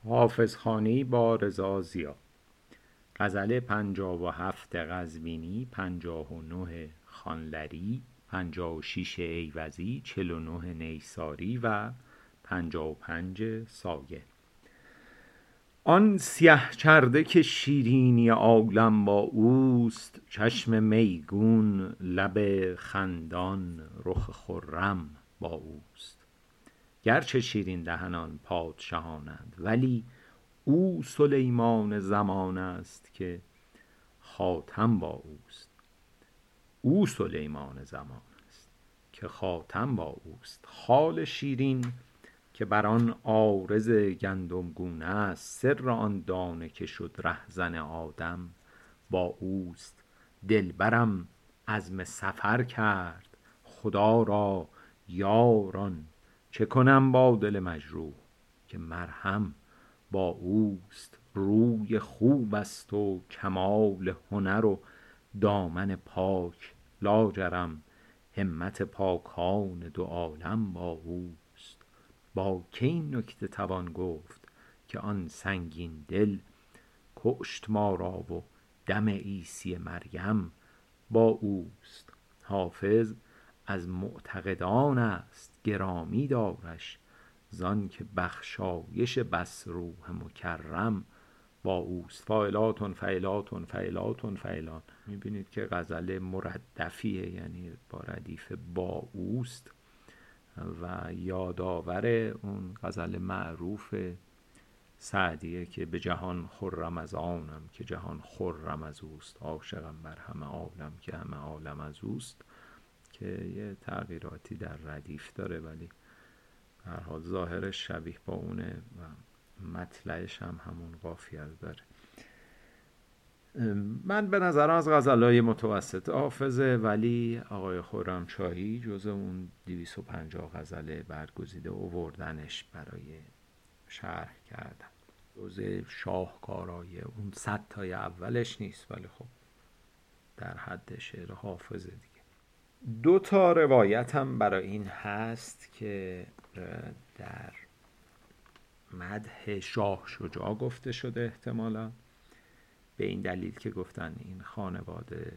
حافظخانه‌ای با رضا ضیا. غزل 57 قزوینی، 59 خانلری، 56 ایوزی، 49 نیساری و 55 سایه. آن سیه چرده که شیرینی عالم با اوست، چشم میگون، لب خندان، رخ خرم با اوست. گرچه شیرین دهنان پادشاهانند، ولی او سلیمان زمان است که خاتم با اوست. او سلیمان زمان است که خاتم با اوست. خال شیرین که بر آن عارض گندم گونه است، سر آن دانه که شد رهزن آدم با اوست. دلبرم عزم سفر کرد، خدا را یاران چه کنم با دل مجروح که مرهم با اوست. روی خوب است و کمال هنر و دامن پاک، لاجرم همت پاکان دو عالم با اوست. با کی این نکته توان گفت که آن سنگین دل کشت ما را و دم عیسی مریم با اوست. حافظ از معتقدان است، گرامی دارش، زان که بخشایش بس روح مکرم با اوست. فاعلاتن فعلاتن فعلاتن فعلان. میبینید که غزل مردفیه، یعنی با ردیف با اوست و یادآور اون غزل معروف سعدیه که به جهان خرم از آنم که جهان خرم از اوست. عاشقم بر همه عالم که همه عالم از اوست، که یه تغییراتی در ردیف داره ولی به هر حال ظاهرش شبیه با اونه و مطلعش هم همون قافیه رو داره. من به نظرم از غزلهای متوسط حافظه، ولی آقای خرمشاهی جز اون 250 غزل برگزیده آوردنش برای شرح کردن. جز شاهکارای اون 100 تای اولش نیست، ولی خب در حد شعر حافظه دیگه. 2 تا روایت هم برای این هست که در مدح شاه شجاع گفته شده، احتمالا به این دلیل که گفتن این خانواده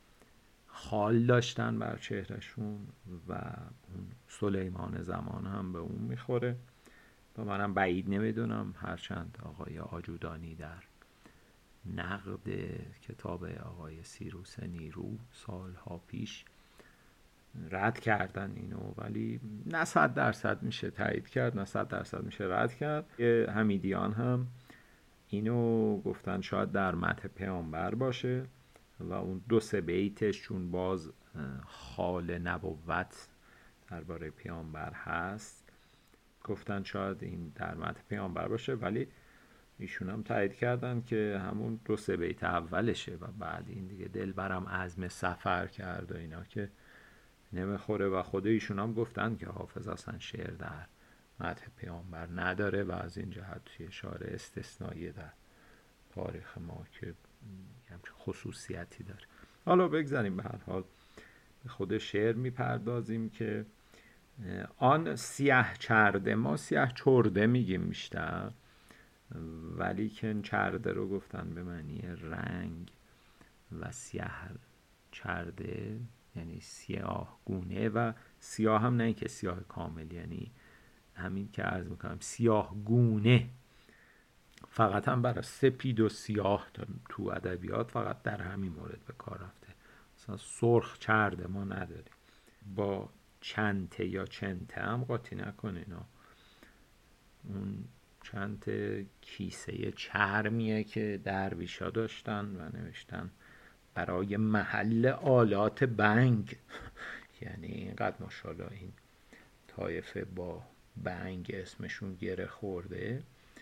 خال داشتن بر چهرشون و اون سلیمان زمان هم به اون میخوره و منم بعید نمیدونم، هرچند آقای آجودانی در نقد کتاب آقای سیروس نیرو سالها پیش رد کردن اینو، ولی نه 100% میشه تایید کرد نه 100% میشه رد کرد. حمیدیان هم اینو گفتن شاید در مدح پیامبر باشه و اون 2-3 بیتش چون باز خال نبوت درباره پیامبر هست، گفتن شاید این در مدح پیامبر باشه، ولی ایشون هم تایید کردن که همون 2-3 بیت اولشه و بعد این دیگه دلبرم عزم سفر کرد و اینا که نمیخوره و خود ایشون هم گفتن که حافظ اصلا شعر در مدح پیامبر نداره و از این جهت یه شعر استثنایی در تاریخ ما که همچین خصوصیتی داره. حالا بگذاریم، به هر حال به خود شعر میپردازیم که آن سیه چرده، ما سیه چرده میگیم بیشتر، ولی که چرده رو گفتن به معنی رنگ و سیه چرده یعنی سیاه گونه و سیاه هم نه که سیاه کامل، یعنی همین که عرض میکنم سیاه گونه. فقط هم برای سپید و سیاه تو ادبیات فقط در همین مورد به کار رفته، مثلا سرخ چرده ما نداریم. با چنته یا چنته هم قاطی نکنه اینا. اون چنته کیسه چرمیه که درویشا داشتن و نوشتن برای محل آلات بنگ یعنی اینقدر ماشاءالله این طایفه با بنگ اسمشون گره خورده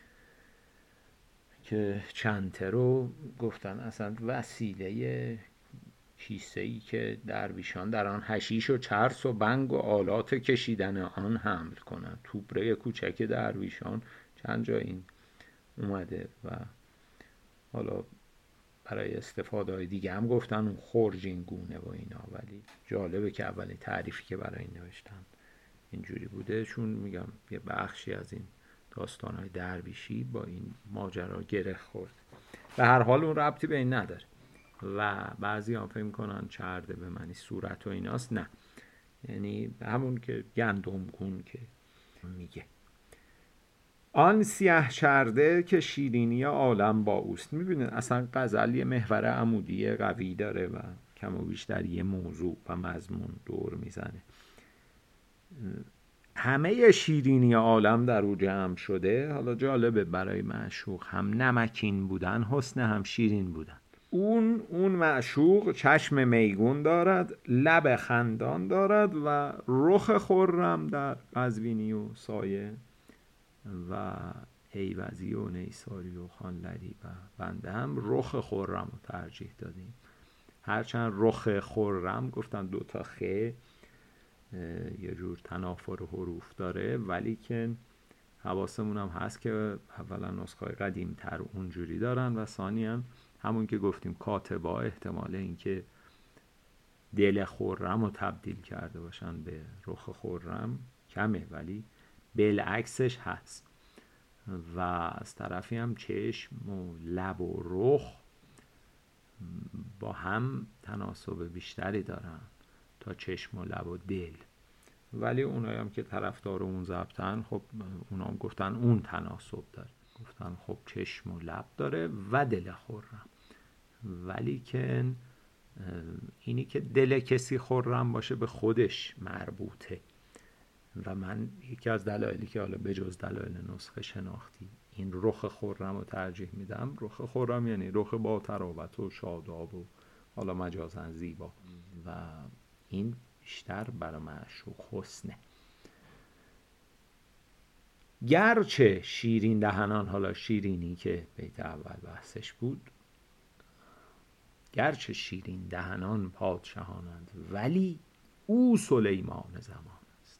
که چنته رو گفتن اصلا وسیله کیسه‌ای که درویشان در آن حشیش و چرس و بنگ و آلات کشیدن آن حمل کنند. توبره کوچک درویشان چند جا این اومده و حالا برای استفاده های دیگه هم گفتن اون خرجین گونه و اینا، ولی جالبه که اولین تعریفی که برای این نوشتن اینجوری بوده، چون میگم یه بخشی از این داستان‌های درویشی با این ماجرا گره خورد. به هر حال اون ربطی به این نداره و بعضی هم فکر می‌کنن چرده به معنی صورت و ایناست. نه، یعنی همون که گندم گون که میگه آن سیه چرده که شیرینی عالم با اوست. میبینید اصلا غزل یه محور عمودی قوی داره و کم و بیش در یه موضوع و مضمون دور میزنه. همه شیرینی عالم در او جمع شده. حالا جالبه برای معشوق هم نمکین بودن حسن، هم شیرین بودن. اون معشوق چشم میگون دارد، لب خندان دارد و رخ خرم در قزوینی و سایه و ایوزی و نیساری و خانلری و بنده هم رخ خرم رو ترجیح دادیم. هرچند رخ خرم گفتن دوتا خ یه جور تنافر حروف داره، ولی که حواسمون هم هست که اولا نسخه قدیم تر اونجوری دارن و ثانیاً همون که گفتیم کاتبا احتمال این که دل خرم رو تبدیل کرده باشن به رخ خرم کمه، ولی بالعکسش هست. و از طرفی هم چشم و لب و رخ با هم تناسب بیشتری دارن تا چشم و لب و دل، ولی اونایی هم که طرفدار اون ضبطن خب اونا هم گفتن اون تناسب داره، گفتن خب چشم و لب داره و دل خرم، ولی که اینی که دل کسی خرم باشه به خودش مربوطه و من یکی از دلایلی که حالا بجز دلایل نسخه شناختی این رخ خرم رو ترجیح میدم. رخ خرم یعنی رخ با تراوت و شاداب و حالا مجازاً زیبا و این بیشتر برای معشوق حسنه. گرچه شیرین دهنان، حالا شیرینی که بیت اول بحثش بود، گرچه شیرین دهنان پادشاهانند ولی او سلیمان زمان است،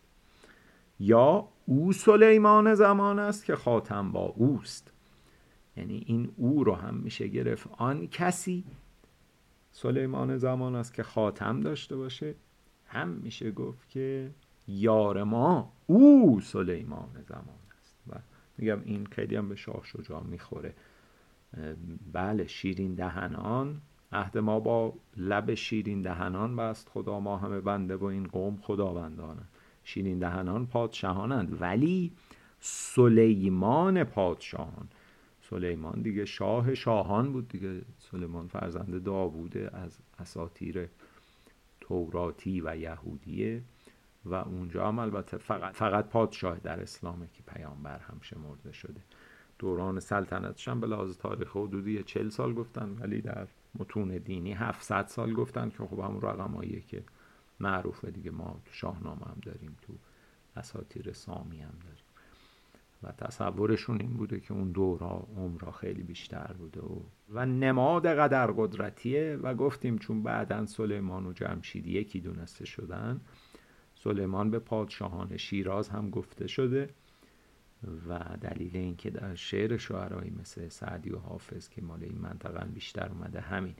یا او سلیمان زمان است که خاتم با اوست. یعنی این او رو هم میشه گرفت آن کسی سلیمان زمان است که خاتم داشته باشه، هم میشه گفت که یار ما او سلیمان زمان است. و میگم این خیلی هم به شاه شجاع میخوره. بله شیرین دهنان، عهد ما با لب شیرین دهنان بست خدا، ما همه بنده و این قوم خداوندانند. شیرین دهنان پادشاهانند ولی سلیمان پادشاهان، سلیمان دیگه شاه شاهان بود دیگه، سلیمان فرزند داووده از اساطیر توراتی و یهودیه و اونجا هم البته فقط پادشاه در اسلامه که پیامبر هم شمرده شده. دوران سلطنتش هم به لحاظ تاریخ حدودی 40 سال گفتن، ولی در متون دینی 700 سال گفتن که خب همون رقماییه که معروفه دیگه، ما تو شاهنامه هم داریم، تو اساطیر سامی هم داریم و تصورشون این بوده که اون دورا عمرها خیلی بیشتر بوده و نماد قدر قدرتیه. و گفتیم چون بعدن سلیمان و جمشید یکی دونسته شدن، سلیمان به پادشاهان شیراز هم گفته شده و دلیل این که در شعر شعرهایی مثل سعدی و حافظ که مال این منطقه بیشتر اومده همینه.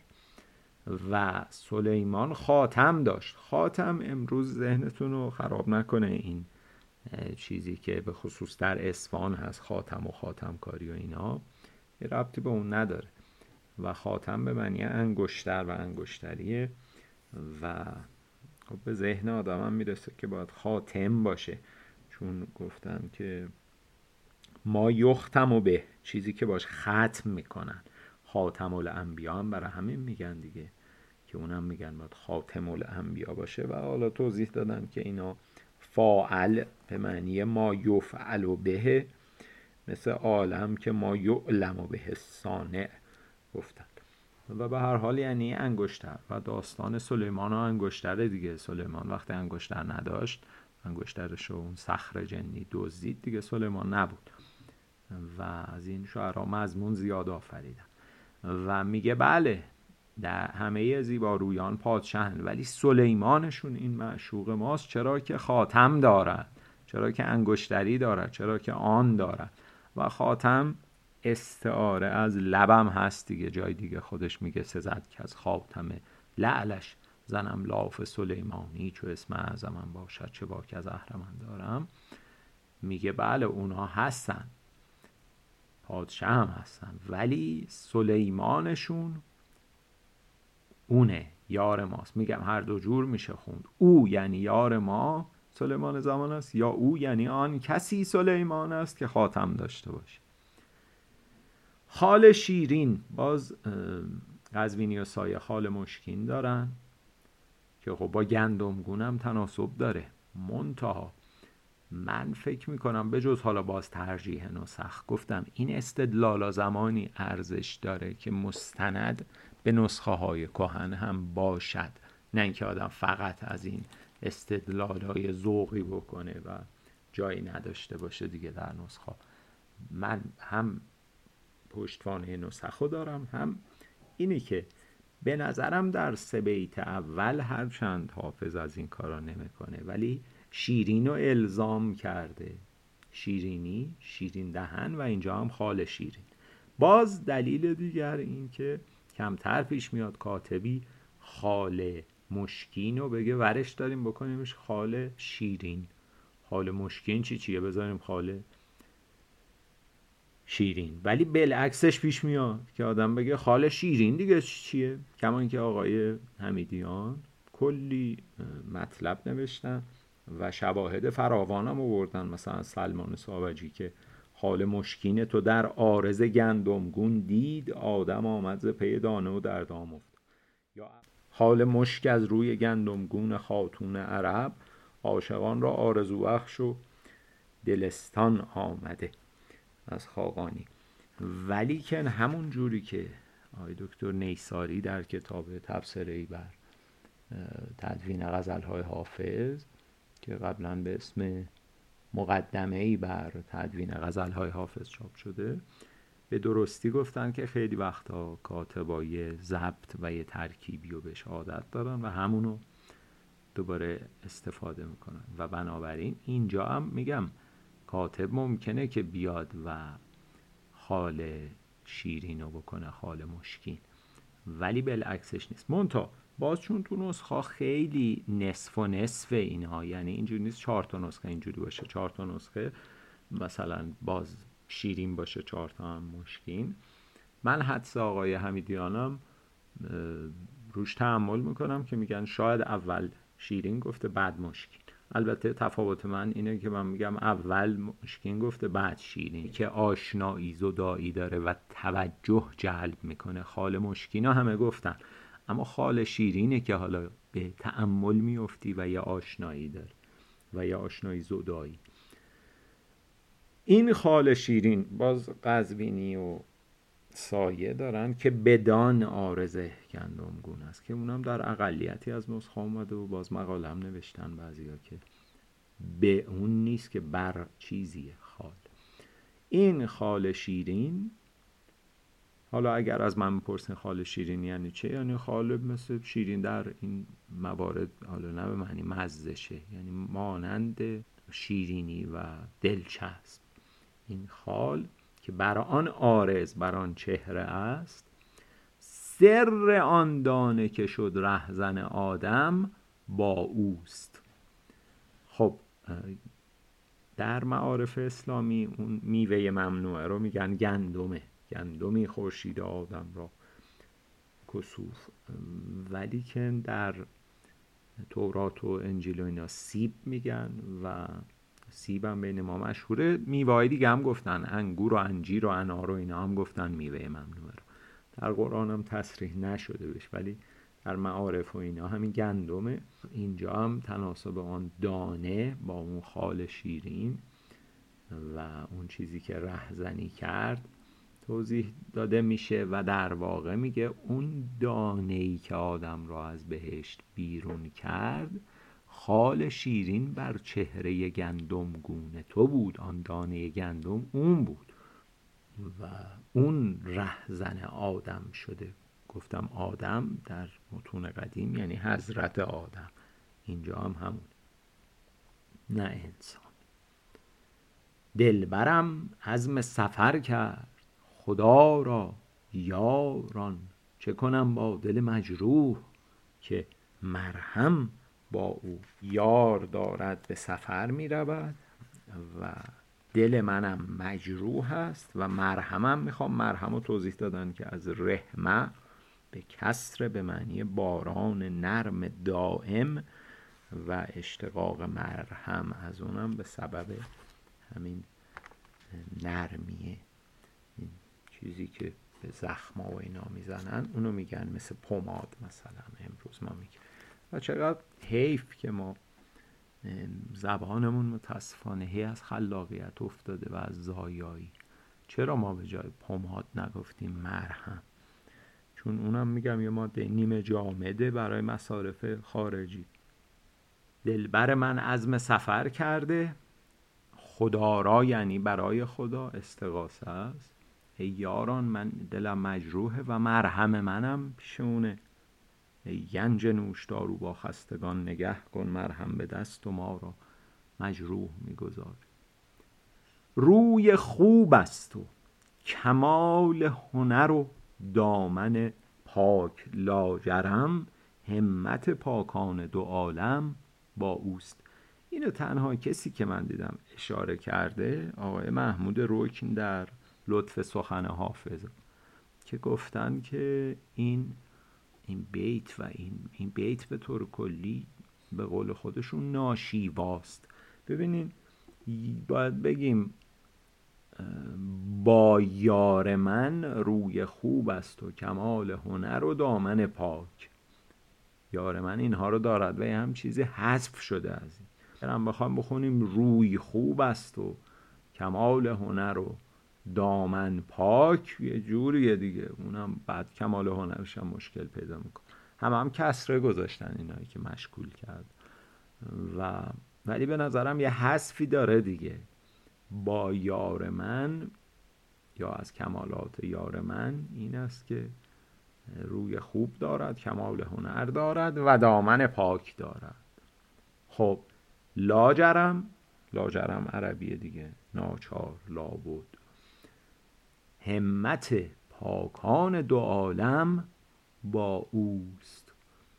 و سلیمان خاتم داشت. خاتم امروز ذهنتون رو خراب نکنه، این چیزی که به خصوص در اصفهان هست، خاتم و خاتمکاری و اینا، یه ربطی به اون نداره و خاتم به معنی انگشتر و انگشتریه و خب به ذهن آدم هم میرسه که باید خاتم باشه، چون گفتن که ما یختم و به چیزی که باش ختم میکنن. خاتم الانبیا هم برای همین میگن دیگه، که اونم میگن باید خاتم الانبیا باشه. و حالا توضیح دادن که اینا فاعل به معنی ما یفعل به، مثل عالم که ما یعلم به صانع گفتن. و به هر حال یعنی انگشتر و داستان سلیمان و انگشتر دیگه. سلیمان وقتی انگشتر نداشت، انگشترش رو اون صخر جنی دزدید دیگه، سلیمان نبود و از این شعرها مضمون زیاد آفریدن. و میگه بله در همه زیبارویان پادشاهن ولی سلیمانشون این معشوق ماست، چرا که خاتم دارد، چرا که انگشتری دارد، چرا که آن دارد. و خاتم استعاره از لبم هست دیگه، جای دیگه خودش میگه سزد که از خاتم لعلش زنم لاف سلیمانی، چو اسم اعظمم باشد چه باک از اهرمن دارم. میگه بله اونها هستن پادشاه هم هستن، ولی سلیمانشون اونه، یار ماست. میگم هر دو جور میشه خوند. او یعنی یار ما سلیمان زمان است، یا او یعنی آن کسی سلیمان است که خاتم داشته باشه. خال شیرین، باز قزوینی و سایه خال مشکین دارن که خب با گندمگون هم تناسب داره. منتها من فکر میکنم به جز حالا باز ترجیح نسخ، گفتم این استدلال زمانی ارزش داره که مستند به نسخه های کهن هم باشد، نه اینکه آدم فقط از این استدلال های ذوقی بکنه و جایی نداشته باشه دیگه در نسخه. من هم پشتوانه نسخه دارم، هم اینی که به نظرم در 3 بیت اول هرچند حافظ از این کارا نمیکنه ولی شیرین رو الزام کرده، شیرینی، شیرین دهن، و اینجا هم خال شیرین. باز دلیل دیگر این که کمتر پیش میاد کاتبی خال مشکین رو بگه ورش داریم بکنیمش خال شیرین. خال مشکین چیه بذاریم خال شیرین، ولی بالعکسش پیش میاد که آدم بگه خال شیرین دیگه چیه. کما اینکه آقای حمیدیان کلی مطلب نوشتن و شواهد فراوان هم آوردن، مثلا سلمان صابجی که خال مشکین تو در عارض گندمگون دید، آدم آمد ز پی دانه و در دام افتاد. یا خال مشک از روی گندمگون خاتون عرب، عاشقان را آرزو بخش و دلستان آمده، از خاقانی. ولی که همون جوری که آقای دکتر نیساری در کتاب تبصره‌ای بر تدوین غزل‌های حافظ که قبلا به اسم مقدمه‌ای بر تدوین غزل‌های حافظ چاپ شده، به درستی گفتن که خیلی وقتا کاتبای ضبط و یه ترکیبی رو بهش عادت دارن و همونو دوباره استفاده میکنن و بنابراین اینجا هم میگم کاتب ممکنه که بیاد و خال شیرین رو بکنه خال مشکین، ولی بالعکسش نیست. منتها باز چون تو نسخه خیلی نصف و نصف اینها، یعنی اینجوری نیست 4 تا نسخه اینجوری باشه، 4 تا نسخه مثلا باز شیرین باشه 4 تا هم مشکین. من حدس آقای حمیدیانم روش تأمل میکنم که میگن شاید اول شیرین گفته بعد مشکین. البته تفاوت من اینه که من میگم اول مشکین گفته بعد شیرین، که آشنایی زدایی داره و توجه جلب میکنه. خال مشکینا همه گفتن، اما خال شیرینه که حالا به تأمل میفتی و یه آشنایی داره و یه آشنایی زدایی. این خال شیرین باز قزوینی و سایه دارن که بدان عارض گندمگون است، که اونم در اقلیتی از نسخه اومده و باز مقاله هم نوشتن بعضیا که به اون نیست که بر چیزیه خال. این خال شیرین، حالا اگر از من بپرسین خال شیرین یعنی چه، یعنی خال مثل شیرین در این موارد، حالا نه به معنی مزهشه، یعنی مانند شیرینی و دلچسب. این خال که بر آن عارض، بر آن چهره است، سر آن دانه که شد رهزن آدم با اوست. خب در معارف اسلامی اون میوه ممنوعه رو میگن گندمه، گندمی خورشید آدم را کسوف، ولی که در تورات و انجیل و اینا سیب میگن و سیب هم بین ما مشهوره. میوه‌های دیگه هم گفتن، انگور و انجیر و انار و اینا هم گفتن میوه ممنوعه رو. در قرآن هم تصریح نشده بش، ولی در معارف و اینا همین گندمه. اینجا هم تناسب آن دانه با اون خال شیرین و اون چیزی که رهزنی کرد توضیح داده میشه و در واقع میگه اون دانه‌ای که آدم را از بهشت بیرون کرد، خال شیرین بر چهره گندمگون تو بود، آن دانه گندم اون بود و اون رهزن آدم شده. گفتم آدم در متون قدیم یعنی حضرت آدم، اینجا هم همون، نه انسان. دلبرم عزم سفر کرد، خدا را یاران، چه کنم با دل مجروح که مرهم با او. یار دارد به سفر می رود و دل منم مجروح است و مرهمم میخوام. مرهم رو توضیح دادن که از رحمه به کسر به معنی باران نرم دائم و اشتقاق مرهم از اونم به سبب همین نرمیه، این چیزی که به زخما و اینا میزنن اونو میگن، مثل پماد مثلا امروز ما میگن. و چقدر حیف که ما زبانمون متاسفانه هی از خلاقیت افتاده و از زایایی. چرا ما به جای پماد نگفتیم مرهم؟ چون اونم میگم یه ماده نیمه جامده برای مصارف خارجی. دلبر من عزم سفر کرده، خدا را یعنی برای خدا استغاثه است. ای یاران من دلم مجروحه و مرهم منم پیشونه. ای گنج نوشدارو با خستگان نگه کن، مرهم به دست و ما را مجروح میگذار. روی خوب است و کمال هنر و دامن پاک لاجرم، همت پاکان دو عالم با اوست. اینو تنها کسی که من دیدم اشاره کرده آقای محمود رکن در لطف سخن حافظ، که گفتن که این بیت و این بیت به طور کلی به قول خودشون ناشیواست. ببینین باید بگیم با یار من روی خوب است و کمال هنر و دامن پاک. یار من اینها رو دارد و هم چیزی حذف شده از این. برم بخوام بخونیم روی خوب است و کمال هنر و دامن پاک، یه جوریه دیگه، اونم بعد کمال هنرش هم مشکل پیدا میکنه. هم کسره گذاشتن اینایی که مشکول کرد ولی به نظرم یه حذفی داره دیگه. با یار من یا از کمالات یار من این است که روی خوب دارد، کمال هنر دارد و دامن پاک دارد. خب لاجرم عربیه دیگه، ناچار لابد. همت پاکان دو عالم با اوست.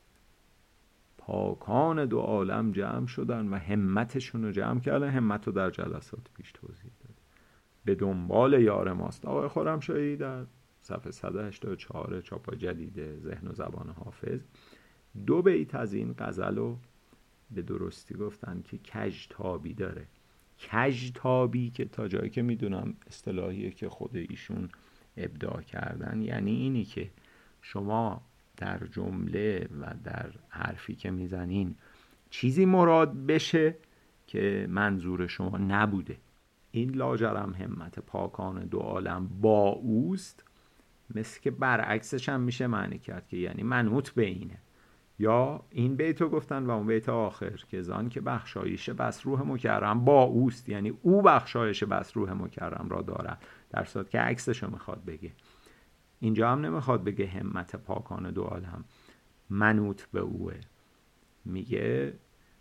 پاکان دو عالم جمع شدن و همتشون رو جمع کردن. همت رو در جلسات پیش توضیح داد. به دنبال یار ماست. آقای خرمشاهی در صفحه 184 چاپ جدید ذهن و زبان حافظ 2 بیت از این غزل رو به درستی گفتن که کژتابی داره. کژتابی که تا جایی که میدونم اصطلاحیه که خود ایشون ابداع کردن، یعنی اینی که شما در جمله و در حرفی که میزنین چیزی مراد بشه که منظور شما نبوده. این لاجرم همت پاکان دو عالم با اوست، مثل که برعکسش هم میشه معنی کرد که یعنی منوط به اینه. یا این بیتو گفتن و اون بیت آخر که زان که بخشایش بس روح مکرم با اوست، یعنی او بخشایش بس روح مکرم را داره، در صورت که عکسشو میخواد بگه. اینجا هم نمیخواد بگه همت پاکان دو عالم منوط به اوه، میگه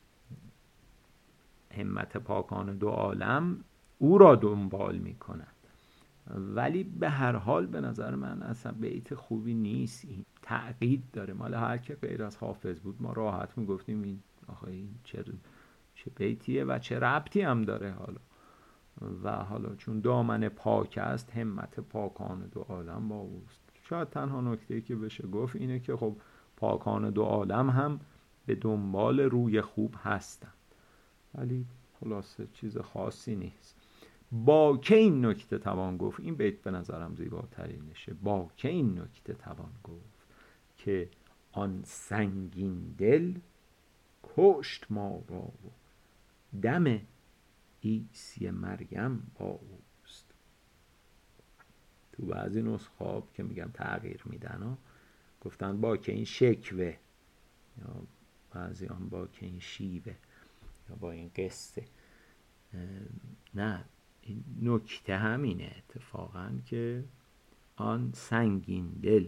همت پاکان دو عالم او را دنبال میکنند. ولی به هر حال به نظر من اصلا بیت خوبی نیست، این تعقید داره. مال هر که غیر از حافظ بود ما راحت میگفتیم این آخه این چه بیتیه و چه ربطی هم داره. حالا چون دامن پاک است، همت پاکان دو عالم با اوست. شاید تنها نکته‌ای که بشه گفت اینه که خب پاکان دو عالم هم به دنبال روی خوب هستن، ولی خلاصه چیز خاصی نیست. با که این نکته توان گفت، این بیت به نظرم زیباترینشه. با که این نکته توان گفت که آن سنگین دل کشت ما را و دم عیسی مریم با اوست. تو بعضی نسخه که میگم تغییر میدن گفتن با که این شکوه، یا بعضی هم با که این شیوه، یا با این قصه. نه، این نکته همینه اتفاقا که آن سنگین دل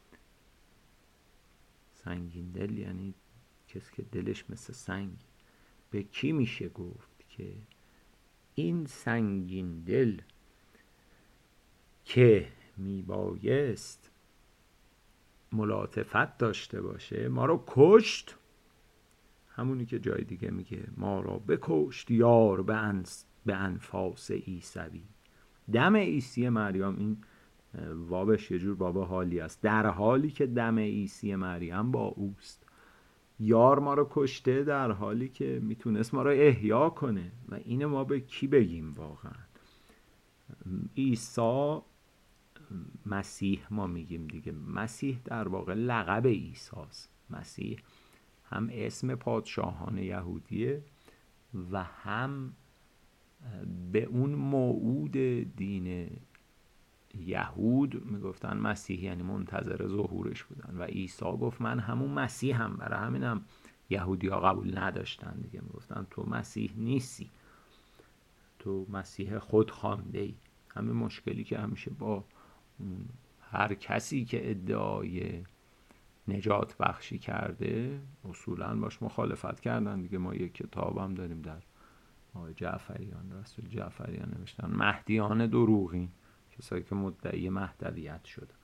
یعنی کسی که دلش مثل سنگ. به کی میشه گفت که این سنگین دل که میبایست ملاطفت داشته باشه ما رو کشت؟ همونی که جای دیگه میگه ما را بکشت یار به به انفاس عیسوی. دم عیسی مریم، این وابش یه جور باب حالی است، در حالی که دم عیسی مریم با اوست. یار ما رو کشته در حالی که میتونست ما رو احیا کنه و اینو ما به کی بگیم واقعا؟ عیسی مسیح ما میگیم دیگه، مسیح در واقع لقب عیساست. مسیح هم اسم پادشاهان یهودیه و هم به اون موعود دین یهود میگفتن مسیح یعنی منتظر ظهورش بودن و عیسی گفت من همون مسیحم. برای همینم یهودی ها قبول نداشتن دیگه، میگفتن تو مسیح نیستی، تو مسیح خود خوانده ای. همین مشکلی که همیشه با هر کسی که ادعای نجات بخشی کرده اصولا باش مخالفت کردن دیگه. ما یک کتاب هم داریم در آقای جعفریان، رسول جعفریان نوشتن مهدیان دروغین، کسایی که مدعی مهدویت شدن.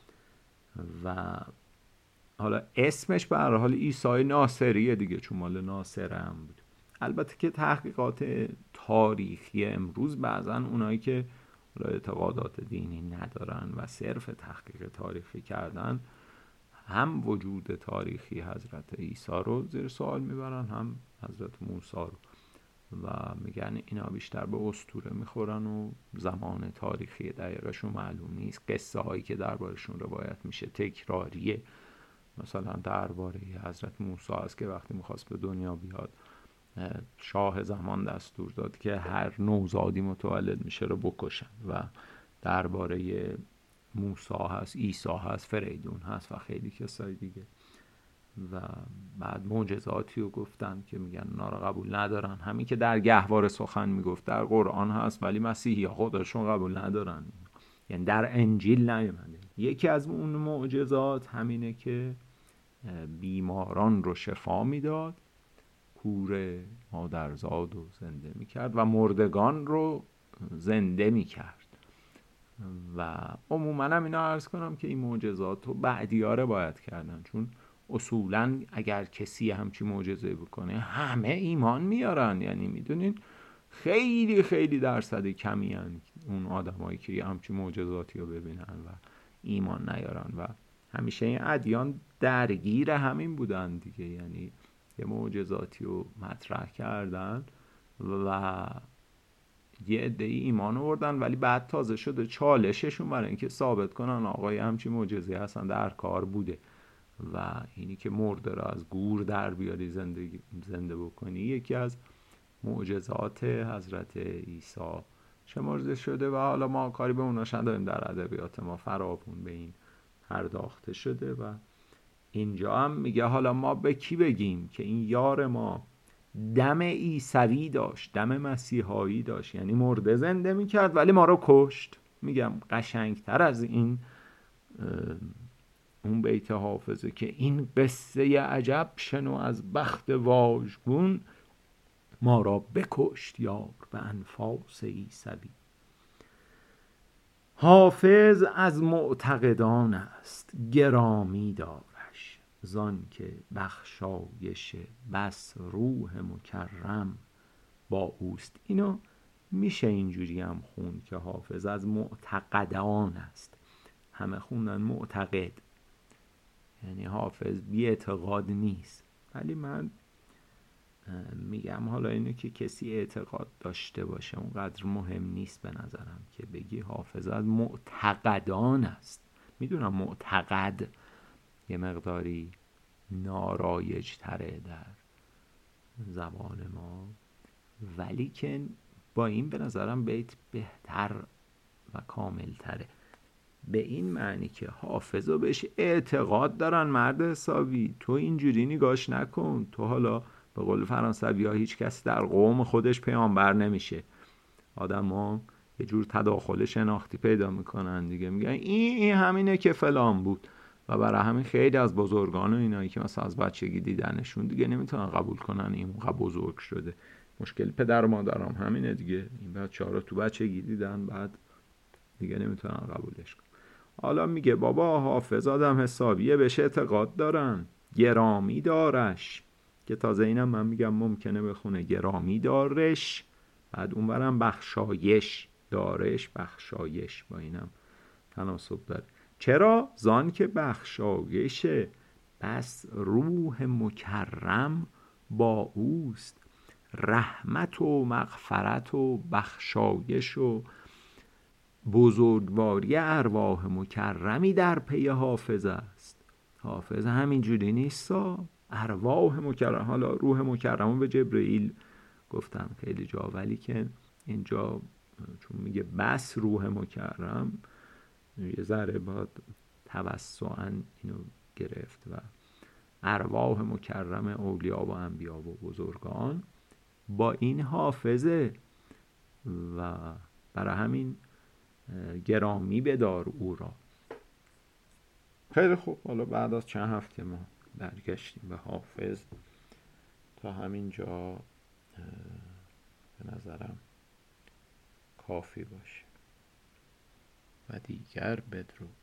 و حالا اسمش به هر حال عیسی ناصریه دیگه، چون مال ناصر هم بود. البته که تحقیقات تاریخی امروز بعضا اونایی که اعتقادات دینی ندارن و صرف تحقیق تاریخی کردن هم وجود تاریخی حضرت عیسی رو زیر سوال میبرن، هم حضرت موسی رو، و میگن اینا بیشتر به اسطوره میخورن و زمان تاریخی دقیقشون معلوم نیست. قصه هایی که دربارشون روایت میشه تکراریه. مثلا درباره حضرت موسی است که وقتی میخواست به دنیا بیاد شاه زمان دستور داد که هر نوزادی متولد میشه رو بکشن. و درباره موسی هست، عیسی هست، فریدون هست و خیلی کسای دیگه. و بعد معجزاتی رو گفتن که میگن اونا رو قبول ندارن. همین که در گهواره سخن میگفت در قرآن هست ولی مسیحی ها خودشون قبول ندارن، یعنی در انجیل نیومده. یکی از اون معجزات همینه که بیماران رو شفا میداد، کور مادرزاد رو زنده میکرد و مردگان رو زنده میکرد. و عموما هم اینا عرض کنم که این معجزات رو بعدیاره باید کردن، چون اصولا اگر کسی همچی معجزه بکنه همه ایمان میارن. یعنی میدونین خیلی خیلی درصد کمی هن اون آدمایی که همچی معجزاتی رو ببینن و ایمان نیارن. و همیشه این ادیان درگیر همین بودن دیگه، یعنی یه معجزاتی رو مطرح کردن و یه عده‌ای ایمان آوردن، ولی بعد تازه شده چالششون برای اینکه ثابت کنن آقای همچی معجزه هستن در کار بوده. و اینی که مرده رو از گور در بیاری زنده بکنی یکی از معجزات حضرت عیسی شمرده شده و حالا ما کاری به اوناش نداریم، در ادبیات ما فراوون به این پرداخته شده. و اینجا هم میگه حالا ما به کی بگیم که این یار ما دم عیسوی داشت، دم مسیحایی داشت، یعنی مرده زنده میکرد ولی ما رو کشت. میگم قشنگتر از این اون بیت حافظه که این قصه عجب شنو از بخت واژگون، ما را بکشت یار به انفاس عیسوی. حافظ از معتقدان است گرامی دارش، زان که بخشایش بس روح مکرم با اوست. اینو میشه اینجوری هم خون که حافظ از معتقدان است. همه خوندن معتقد، یعنی حافظ بی اعتقاد نیست. ولی من میگم حالا اینو که کسی اعتقاد داشته باشه اونقدر مهم نیست به نظرم که بگی حافظ از معتقدان است. میدونم معتقد یه مقداری نارایج تره در زبان ما، ولی که با این به نظرم بیت بهتر و کامل تره، به این معنی که حافظ رو بهش اعتقاد دارن مرد حسابی، تو اینجوری نگاش نکن. تو حالا به قول فرانسوی ها هیچ کس در قوم خودش پیامبر نمیشه. آدم ها یه جور تداخل شناختی پیدا میکنن دیگه، میگن این همینه که فلان بود و برای همین خیلی از بزرگان و اینایی که مثلا از بچگی دیدنشون دیگه نمیتونن قبول کنن این موقع بزرگ شده. مشکل پدر و مادرام همینه دیگه، این بچه‌ها رو تو بچگی دیدن بعد دیگه نمیتونن قبولش کنن. حالا میگه بابا حافظ آدم حسابیه بهش اعتقاد دارن، گرامی دارش، که تازه اینم من میگم ممکنه بخونه گرامی دارش بعد اونورم بخشایش، دارش بخشایش، با اینم تناسب داره. چرا؟ زان که بخشایش بس روح مکرم با اوست، رحمت و مغفرت و بخشایش و بزرگواری ارواح مکرمی در پی حافظ است. حافظ همینجوری نیست، ارواح مکرم. حالا روح مکرم به جبرئیل گفتم خیلی جا، ولی که اینجا چون میگه بس روح مکرم، یه ذره باید توسعاً اینو گرفت و ارواح مکرم اولیا و انبیا و بزرگان با این حافظه و برای همین گرامی بدار او را. خیلی خوب، حالا بعد از چند هفته ما برگشتیم به حافظ. تا همین جا به نظرم کافی باشه و دیگر بدرود.